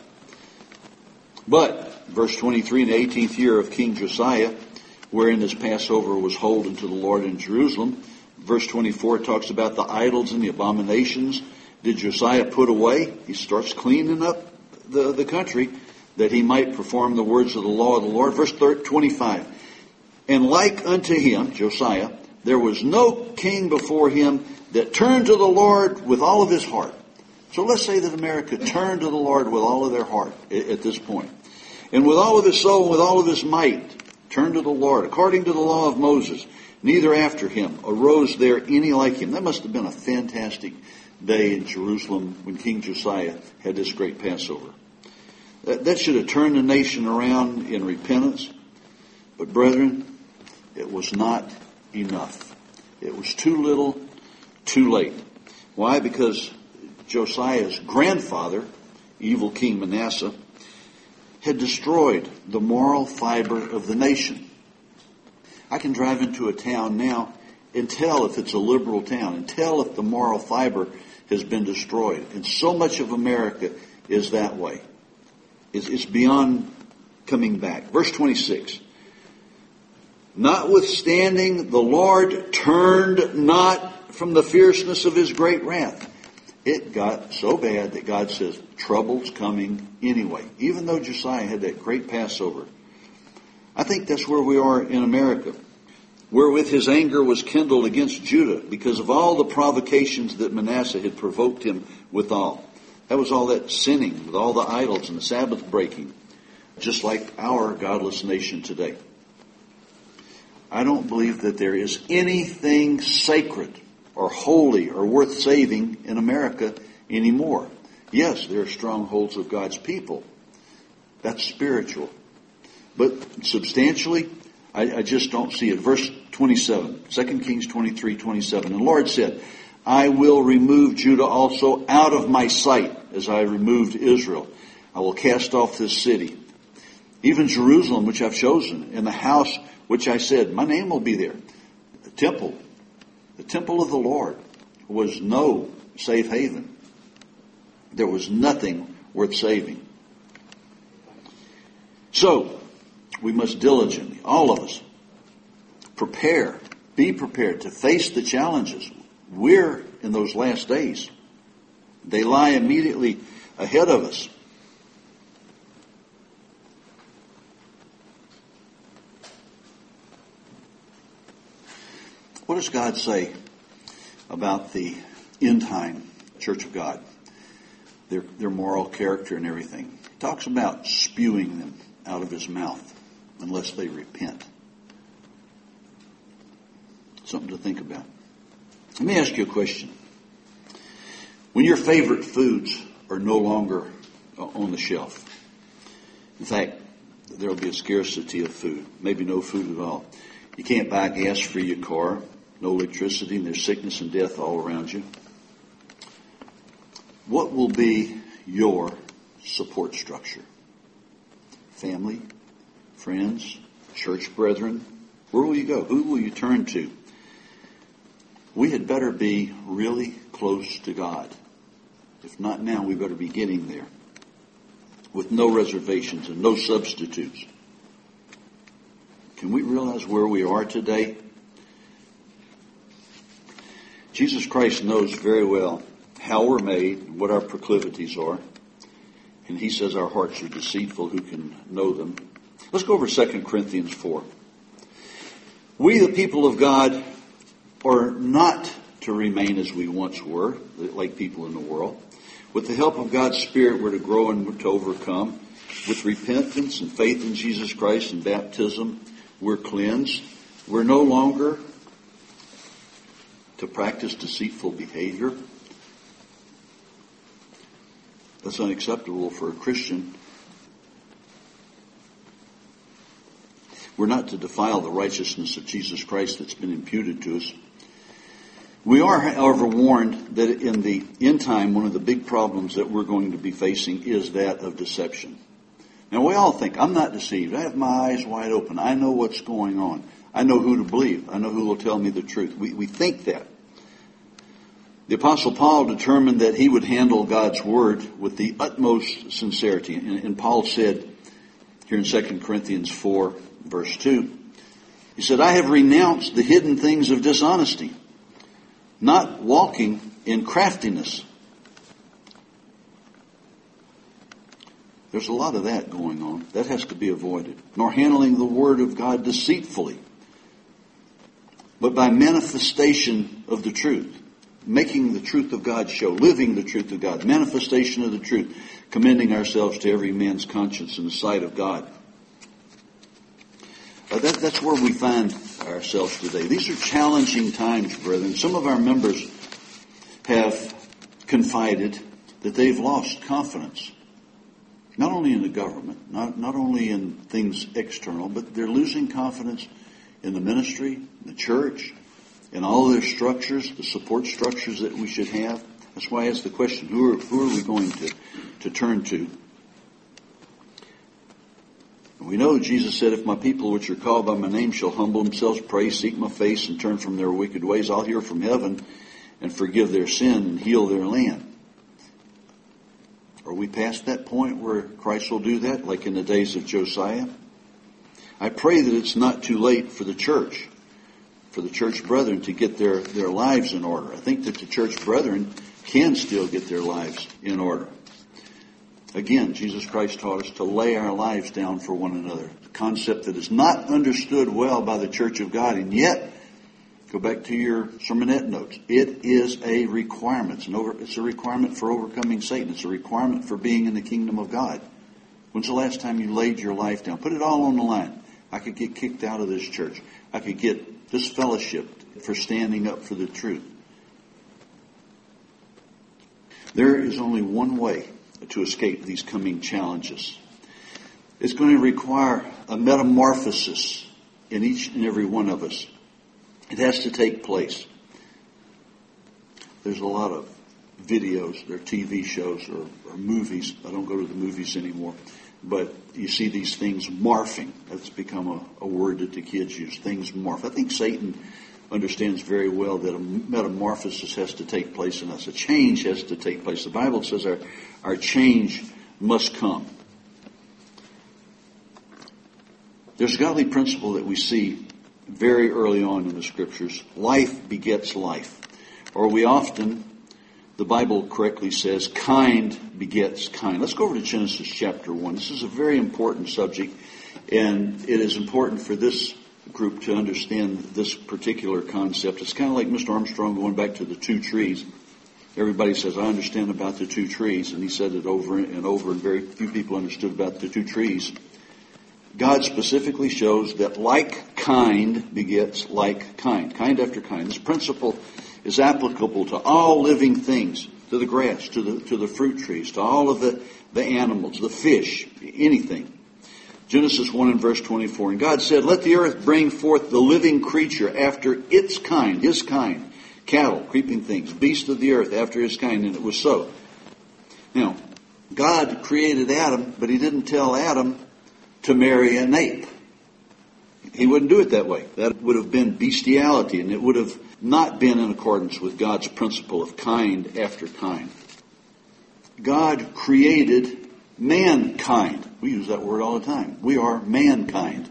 But, verse twenty-three, in the eighteenth year of King Josiah, wherein this Passover was holden to the Lord in Jerusalem, verse twenty-four talks about the idols and the abominations. Did Josiah put away? He starts cleaning up the, the country that he might perform the words of the law of the Lord. Verse twenty-five. And like unto him, Josiah, there was no king before him that turned to the Lord with all of his heart. So let's say that America turned to the Lord with all of their heart at this point. And with all of his soul and with all of his might, turned to the Lord, according to the law of Moses. Neither after him arose there any like him. That must have been a fantastic day in Jerusalem when King Josiah had this great Passover. That, that should have turned the nation around in repentance. But brethren, it was not enough. It was too little, too late. Why? Because Josiah's grandfather, evil King Manasseh, had destroyed the moral fiber of the nation. I can drive into a town now and tell if it's a liberal town and tell if the moral fiber has been destroyed. And so much of America is that way. It's, it's beyond coming back. Verse twenty-six. Notwithstanding, the Lord turned not from the fierceness of His great wrath. It got so bad that God says, trouble's coming anyway. Even though Josiah had that great Passover. I think that's where we are in America. Wherewith His anger was kindled against Judah because of all the provocations that Manasseh had provoked him withal. That was all that sinning with all the idols and the Sabbath breaking. Just like our godless nation today. I don't believe that there is anything sacred or holy or worth saving in America anymore. Yes, there are strongholds of God's people. That's spiritual. But substantially, I, I just don't see it. Verse twenty-seven, Second Kings twenty-three, twenty-seven. And the Lord said, I will remove Judah also out of my sight as I removed Israel. I will cast off this city. Even Jerusalem, which I've chosen, and the house which I said, my name will be there. The temple The temple of the Lord was no safe haven. There was nothing worth saving. So, we must diligently, all of us, prepare, be prepared to face the challenges. We're in those last days. They lie immediately ahead of us. What does God say about the end time Church of God? Their, their moral character and everything. He talks about spewing them out of his mouth unless they repent. Something to think about. Let me ask you a question. When your favorite foods are no longer on the shelf, in fact, there will be a scarcity of food, maybe no food at all. You can't buy gas for your car, no electricity, and there's sickness and death all around you. What will be your support structure? Family, friends, church brethren? Where will you go? Who will you turn to? We had better be really close to God. If not now, we better be getting there. With no reservations and no substitutes. Can we realize where we are today? Jesus Christ knows very well how we're made, what our proclivities are. And he says our hearts are deceitful. Who can know them? Let's go over Second Corinthians four. We, the people of God, are not to remain as we once were, like people in the world. With the help of God's Spirit, we're to grow and to overcome. With repentance and faith in Jesus Christ and baptism, we're cleansed. We're no longer to practice deceitful behavior. That's unacceptable for a Christian. We're not to defile the righteousness of Jesus Christ that's been imputed to us. We are, however, warned that in the end time, one of the big problems that we're going to be facing is that of deception. Now, we all think, I'm not deceived. I have my eyes wide open. I know what's going on. I know who to believe. I know who will tell me the truth. We, we think that. The Apostle Paul determined that he would handle God's Word with the utmost sincerity. And, and Paul said here in Second Corinthians four, verse two, he said, I have renounced the hidden things of dishonesty, not walking in craftiness. There's a lot of that going on. That has to be avoided. Nor handling the Word of God deceitfully, but by manifestation of the truth. Making the truth of God show, living the truth of God, manifestation of the truth, commending ourselves to every man's conscience in the sight of God. Uh, that, that's where we find ourselves today. These are challenging times, brethren. Some of our members have confided that they've lost confidence, not only in the government, not, not only in things external, but they're losing confidence in the ministry, the church, in all their structures, the support structures that we should have. That's why I ask the question, who are, who are we going to, to turn to? We know Jesus said, if my people which are called by my name shall humble themselves, pray, seek my face, and turn from their wicked ways, I'll hear from heaven and forgive their sin and heal their land. Are we past that point where Christ will do that, like in the days of Josiah? I pray that it's not too late for the church, for the church brethren to get their, their lives in order. I think that the church brethren can still get their lives in order. Again, Jesus Christ taught us to lay our lives down for one another. A concept that is not understood well by the Church of God. And yet, go back to your sermonette notes. It is a requirement. It's, an over, it's a requirement for overcoming Satan. It's a requirement for being in the kingdom of God. When's the last time you laid your life down? Put it all on the line. I could get kicked out of this church. I could get disfellowshipped for standing up for the truth. There is only one way to escape these coming challenges. It's going to require a metamorphosis in each and every one of us. It has to take place. There's a lot of videos, there are T V shows or, or movies. I don't go to the movies anymore. But you see these things morphing. That's become a, a word that the kids use. Things morph. I think Satan understands very well that a metamorphosis has to take place in us. A change has to take place. The Bible says our, our change must come. There's a godly principle that we see very early on in the Scriptures. Life begets life. Or we often, the Bible correctly says, kind begets kind. Let's go over to Genesis chapter one. This is a very important subject, and it is important for this group to understand this particular concept. It's kind of like Mister Armstrong going back to the two trees. Everybody says, I understand about the two trees, and he said it over and over, and very few people understood about the two trees. God specifically shows that like kind begets like kind, kind after kind. This principle is applicable to all living things, to the grass, to the to the fruit trees, to all of the, the animals, the fish, anything. Genesis one and verse twenty-four, and God said, let the earth bring forth the living creature after its kind, his kind, cattle, creeping things, beasts of the earth after his kind, and it was so. Now, God created Adam, but he didn't tell Adam to marry an ape. He wouldn't do it that way. That would have been bestiality, and it would have not been in accordance with God's principle of kind after kind. God created mankind. We use that word all the time. We are mankind.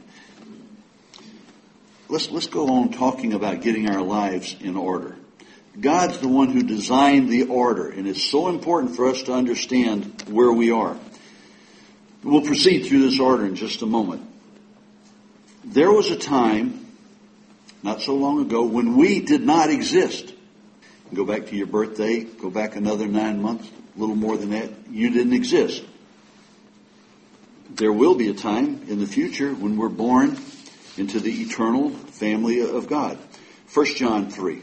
Let's, let's go on talking about getting our lives in order. God's the one who designed the order, and it's so important for us to understand where we are. We'll proceed through this order in just a moment. There was a time, not so long ago, when we did not exist. Go back to your birthday, go back another nine months, a little more than that, you didn't exist. There will be a time in the future when we're born into the eternal family of God. First John three.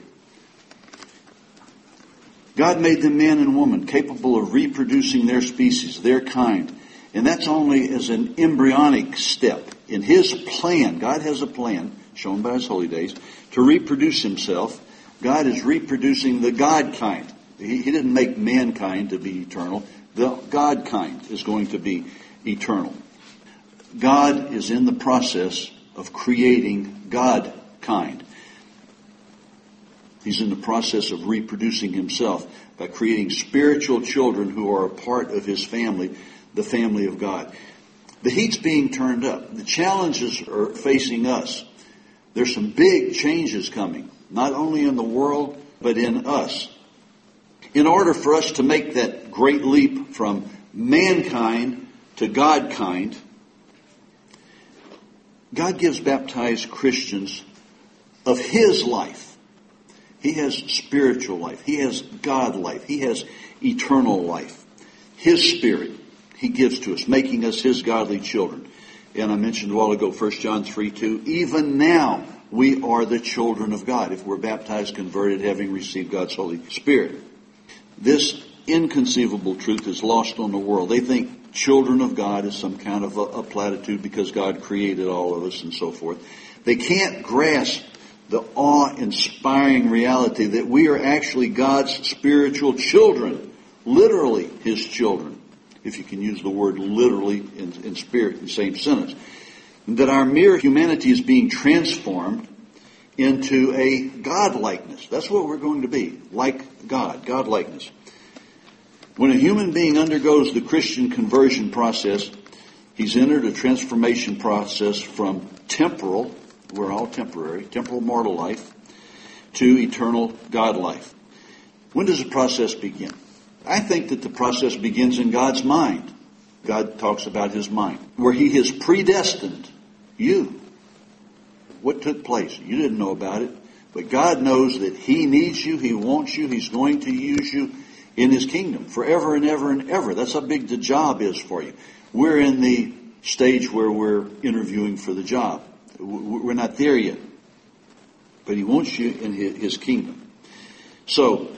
God made them man and woman capable of reproducing their species, their kind. And that's only as an embryonic step. In His plan, God has a plan, shown by His holy days, to reproduce Himself. God is reproducing the God kind. He, he didn't make mankind to be eternal. The God kind is going to be eternal. God is in the process of creating God kind. He's in the process of reproducing Himself by creating spiritual children who are a part of His family, the family of God. The heat's being turned up. The challenges are facing us. There's some big changes coming, not only in the world, but in us. In order for us to make that great leap from mankind to God-kind, God gives baptized Christians of His life. He has spiritual life. He has God life. He has eternal life. His Spirit He gives to us, making us His godly children. And I mentioned a while ago, First John three two, even now we are the children of God, if we're baptized, converted, having received God's Holy Spirit. This inconceivable truth is lost on the world. They think children of God is some kind of a, a platitude because God created all of us and so forth. They can't grasp the awe-inspiring reality that we are actually God's spiritual children, literally His children, if you can use the word literally in, in spirit in the same sentence. That our mere humanity is being transformed into a God-likeness. That's what we're going to be, like God, God-likeness. When a human being undergoes the Christian conversion process, he's entered a transformation process from temporal, we're all temporary, temporal mortal life, to eternal God life. When does the process begin? I think that the process begins in God's mind. God talks about His mind, where He has predestined you. What took place? You didn't know about it, but God knows that He needs you, He wants you, He's going to use you in His kingdom forever and ever and ever. That's how big the job is for you. We're in the stage where we're interviewing for the job. We're not there yet, but He wants you in His kingdom. So,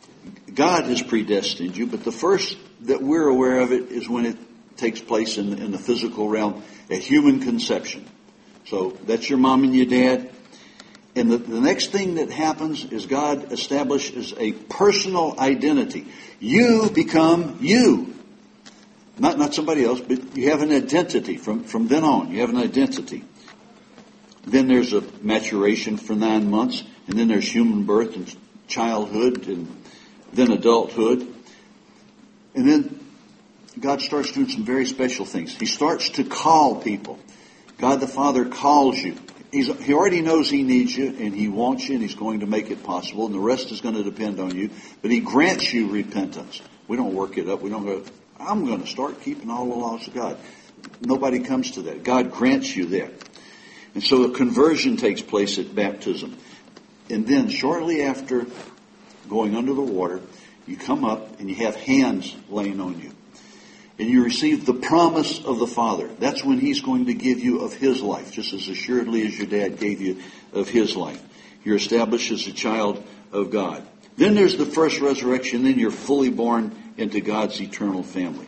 God has predestined you, but the first that we're aware of it is when it takes place in, in the physical realm, a human conception. So that's your mom and your dad. And the, the next thing that happens is God establishes a personal identity. You become you. Not, not somebody else, but you have an identity from, from then on. You have an identity. Then there's a maturation for nine months. And then there's human birth and childhood and then adulthood. And then God starts doing some very special things. He starts to call people. God the Father calls you. He's, he already knows He needs you and He wants you and He's going to make it possible, and the rest is going to depend on you. But He grants you repentance. We don't work it up. We don't go, I'm going to start keeping all the laws of God. Nobody comes to that. God grants you that. And so a conversion takes place at baptism. And then shortly after going under the water, you come up and you have hands laying on you. And you receive the promise of the Father. That's when He's going to give you of His life, just as assuredly as your dad gave you of His life. You're established as a child of God. Then there's the first resurrection. Then you're fully born into God's eternal family.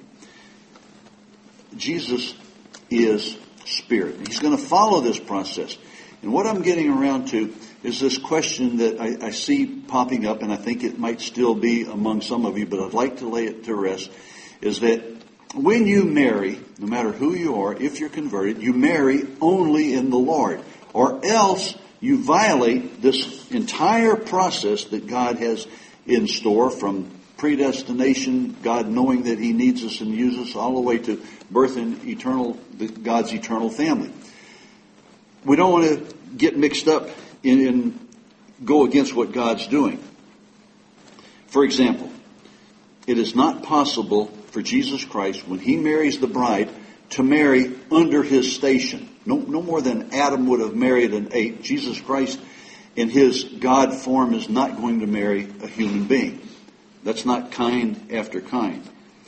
Jesus is Spirit. He's going to follow this process. And what I'm getting around to is this question that I, I see popping up, and I think it might still be among some of you, but I'd like to lay it to rest, is that when you marry, no matter who you are, if you're converted, you marry only in the Lord. Or else you violate this entire process that God has in store, from predestination, God knowing that He needs us and uses us, all the way to birth in eternal, God's eternal family. We don't want to get mixed up in, in go against what God's doing. For example, it is not possible for Jesus Christ, when He marries the bride, to marry under His station. No, no more than Adam would have married an ape. Jesus Christ, in His God form, is not going to marry a human being. That's not kind after kind.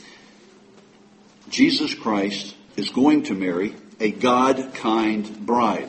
Jesus Christ is going to marry a God-kind bride.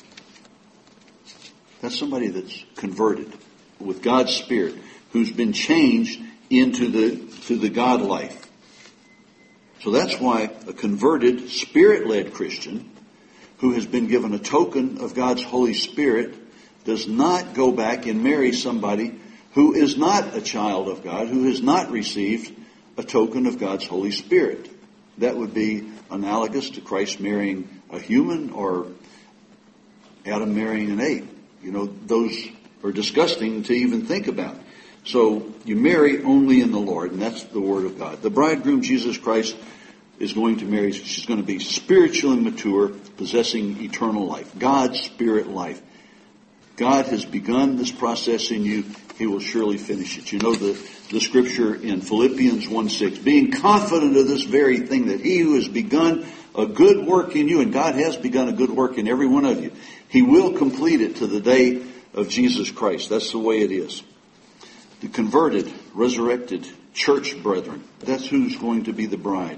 That's somebody that's converted with God's Spirit, who's been changed into the, to the God life. So that's why a converted, Spirit-led Christian who has been given a token of God's Holy Spirit does not go back and marry somebody who is not a child of God, who has not received a token of God's Holy Spirit. That would be analogous to Christ marrying a human or Adam marrying an ape. You know, those are disgusting to even think about. So you marry only in the Lord, and that's the Word of God. The bridegroom, Jesus Christ, is going to marry. She's going to be spiritually mature, possessing eternal life. God's Spirit life. God has begun this process in you. He will surely finish it. You know the, the scripture in Philippians one six. Being confident of this very thing, that He who has begun a good work in you, and God has begun a good work in every one of you, He will complete it to the day of Jesus Christ. That's the way it is. The converted, resurrected church brethren, that's who's going to be the bride.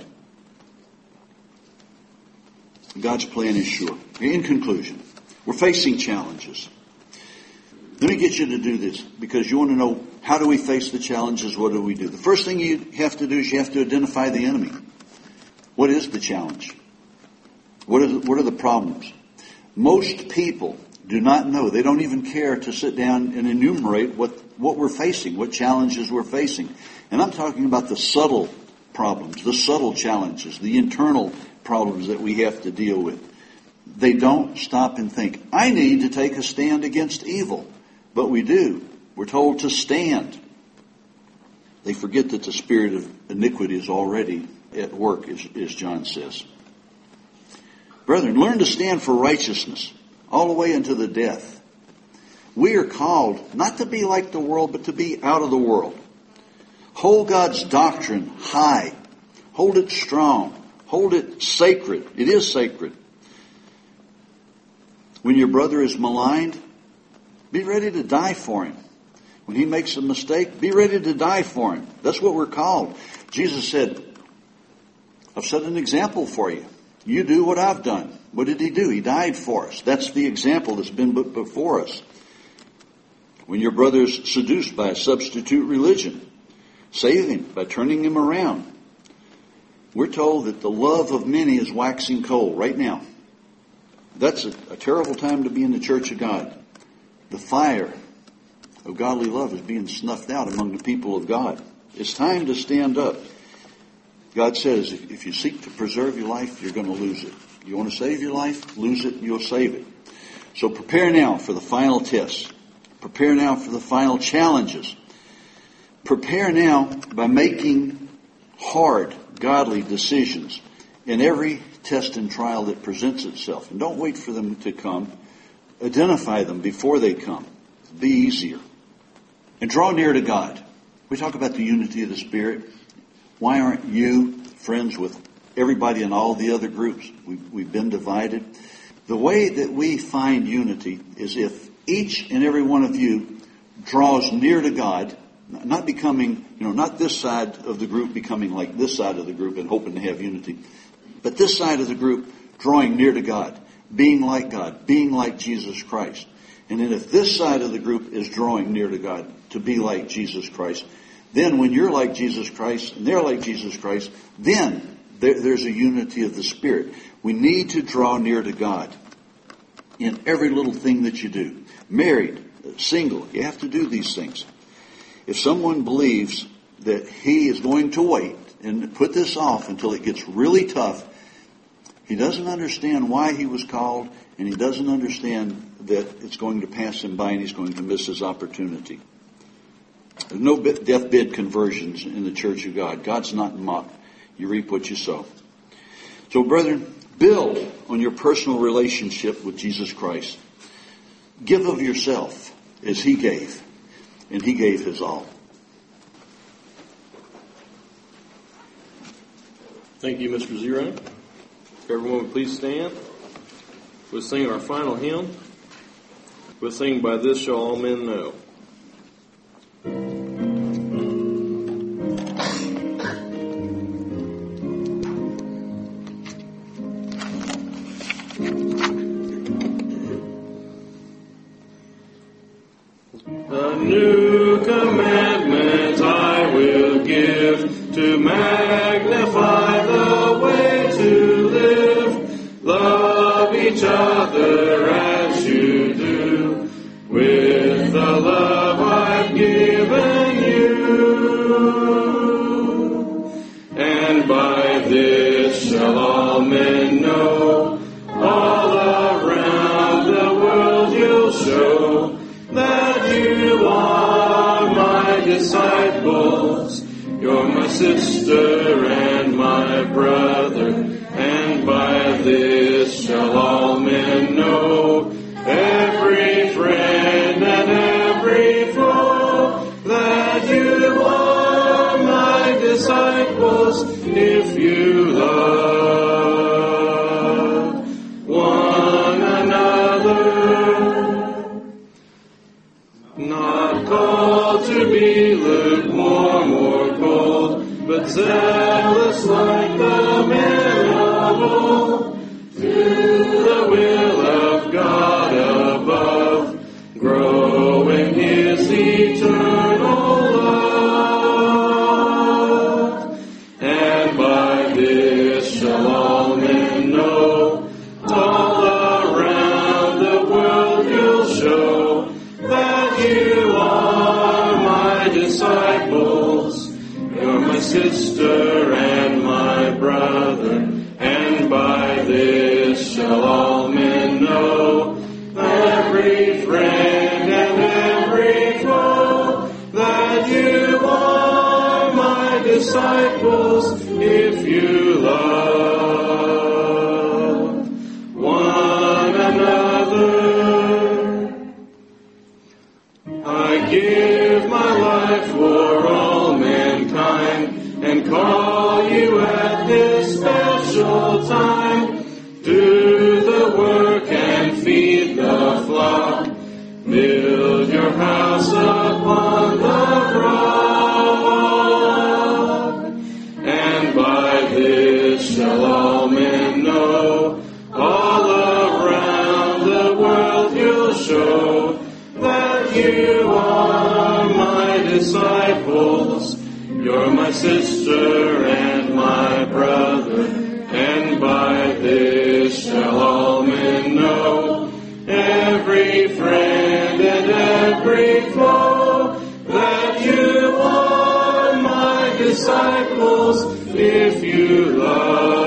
God's plan is sure. In conclusion, we're facing challenges. Let me get you to do this, because you want to know, how do we face the challenges? What do we do? The first thing you have to do is you have to identify the enemy. What is the challenge? What are the, what are the problems? Most people do not know. They don't even care to sit down and enumerate what, what we're facing, what challenges we're facing. And I'm talking about the subtle problems, the subtle challenges, the internal problems that we have to deal with. They don't stop and think, I need to take a stand against evil. But we do. We're told to stand. They forget that the spirit of iniquity is already at work, as, as John says. Brethren, learn to stand for righteousness all the way into the death. We are called not to be like the world, but to be out of the world. Hold God's doctrine high. Hold it strong. Hold it sacred. It is sacred. When your brother is maligned, be ready to die for him. When he makes a mistake, be ready to die for him. That's what we're called. Jesus said, I've set an example for you. You do what I've done. What did He do? He died for us. That's the example that's been put before us. When your brother's seduced by a substitute religion, save him by turning him around. We're told that the love of many is waxing cold right now. That's a, a terrible time to be in the church of God. The fire of godly love is being snuffed out among the people of God. It's time to stand up. God says, if, if you seek to preserve your life, you're going to lose it. You want to save your life? Lose it and you'll save it. So prepare now for the final test. Prepare now for the final challenges. Prepare now by making hard, godly decisions in every test and trial that presents itself. And don't wait for them to come. Identify them before they come. Be easier. And draw near to God. We talk about the unity of the Spirit. Why aren't you friends with everybody in all the other groups? We've, we've been divided. The way that we find unity is if each and every one of you draws near to God, not becoming, you know, not this side of the group becoming like this side of the group and hoping to have unity, but this side of the group drawing near to God, being like God, being like Jesus Christ. And then if this side of the group is drawing near to God to be like Jesus Christ, then when you're like Jesus Christ and they're like Jesus Christ, then there, there's a unity of the Spirit. We need to draw near to God in every little thing that you do. Married, single, you have to do these things. If someone believes that he is going to wait and put this off until it gets really tough, he doesn't understand why he was called, and he doesn't understand that it's going to pass him by and he's going to miss his opportunity. There's no deathbed conversions in the Church of God. God's not mocked. You reap what you sow. So, brethren, build on your personal relationship with Jesus Christ. Give of yourself as he gave, and he gave his all. Thank you, Mister Zero. Everyone would please stand. We'll sing our final hymn. We'll sing By This Shall All Men Know. A new commandment I will give, to magnify the way to live. Love each other as you do, with the love I've given you. And by this shall all men know, all around the world you'll show, that you are my disciples. You're my sister and my brother, and by this shall all men know, every friend and every foe, that you are my disciples, if you love one another. Not called to be lukewarm or cold, but zealous like the men of old, to the will of God above, grow in his eternal love. And by this shall all men know, all around the world you'll show, that you are my disciples. You're my sister and my brother, and by this shall all men know, every friend and every foe, that you are my disciples, if you love one another. I give my life for all mankind, and call you at this special time. Do the work and feed the flock. Build your house upon the rock. And by this shall all men know, all around the world you'll show, that you are my disciples. You're my sister and my brother, and by this shall all men know, every friend and every foe, that you are my disciples, if you love